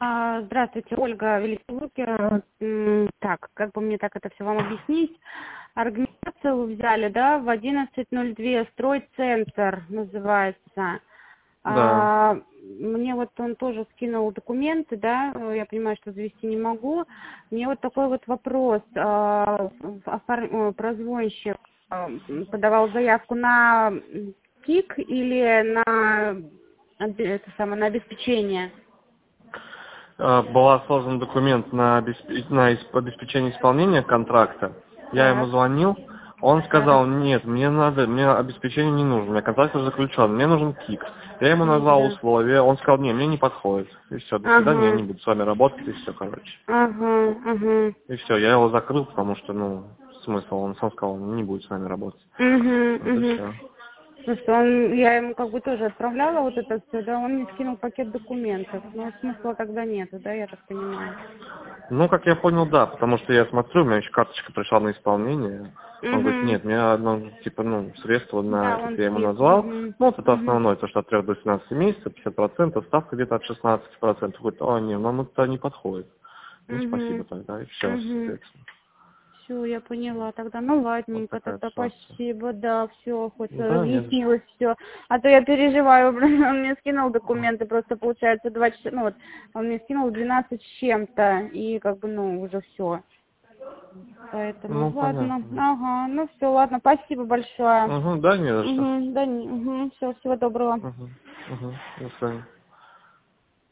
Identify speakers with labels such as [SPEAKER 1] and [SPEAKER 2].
[SPEAKER 1] Здравствуйте, Ольга, Великий Луки. Так, как бы мне так это все вам объяснить? Организацию вы взяли, да, в 11:02, стройцентр называется.
[SPEAKER 2] Да,
[SPEAKER 1] Мне вот он тоже скинул документы, да, я понимаю, что завести не могу. Мне вот такой вот вопрос. Прозвонщик подавал заявку на КИК или на обеспечение?
[SPEAKER 2] была создан документ на обеспечение исполнения контракта. Я ему
[SPEAKER 1] Так,
[SPEAKER 2] звонил, он
[SPEAKER 1] так.
[SPEAKER 2] сказал, нет, мне обеспечение не нужно, у меня контракт уже заключен, мне нужен КИК. Я ему назвал
[SPEAKER 1] Да.
[SPEAKER 2] условия, он сказал, не, мне не подходит. И все, до свидания, я
[SPEAKER 1] Ага,
[SPEAKER 2] не буду с вами работать, и все, короче.
[SPEAKER 1] ага, ага.
[SPEAKER 2] И все, я его закрыл, потому что, смысл, он сам сказал, он не будет с вами работать.
[SPEAKER 1] Угу,
[SPEAKER 2] Вот и
[SPEAKER 1] угу.
[SPEAKER 2] все.
[SPEAKER 1] Потому что я ему как бы тоже отправляла вот это все, да, он мне скинул пакет документов. Но смысла тогда нету, да, я так понимаю.
[SPEAKER 2] Ну, как я понял, да, потому что я смотрю, у меня еще карточка пришла на исполнение. Он говорит,
[SPEAKER 1] Угу.
[SPEAKER 2] нет, мне одно, средство на
[SPEAKER 1] Да,
[SPEAKER 2] этот
[SPEAKER 1] он
[SPEAKER 2] я ему
[SPEAKER 1] КИК.
[SPEAKER 2] назвал.
[SPEAKER 1] Угу.
[SPEAKER 2] Ну, вот это
[SPEAKER 1] Угу.
[SPEAKER 2] основное, то, что от 3 до 17 месяцев, 50%, ставка где-то от 16%. Говорит, не, нам это не подходит. Ну, спасибо
[SPEAKER 1] Угу.
[SPEAKER 2] тогда, и все,
[SPEAKER 1] Угу.
[SPEAKER 2] соответственно.
[SPEAKER 1] Все, я поняла тогда. Ну
[SPEAKER 2] Вот
[SPEAKER 1] ладненько,
[SPEAKER 2] такая
[SPEAKER 1] тогда
[SPEAKER 2] ситуация.
[SPEAKER 1] спасибо, да, все, хоть
[SPEAKER 2] Да, не за что.
[SPEAKER 1] разъяснилось все. А то я переживаю, он мне скинул документы, просто получается 2 часа, ну вот, он мне скинул 12 с чем-то, и как бы, уже все. Поэтому,
[SPEAKER 2] Ну,
[SPEAKER 1] ладно,
[SPEAKER 2] понятно.
[SPEAKER 1] ага, ну все, ладно, спасибо большое.
[SPEAKER 2] Угу, да, не за что.
[SPEAKER 1] Угу, да, все, всего доброго.
[SPEAKER 2] Угу, угу, до свидания.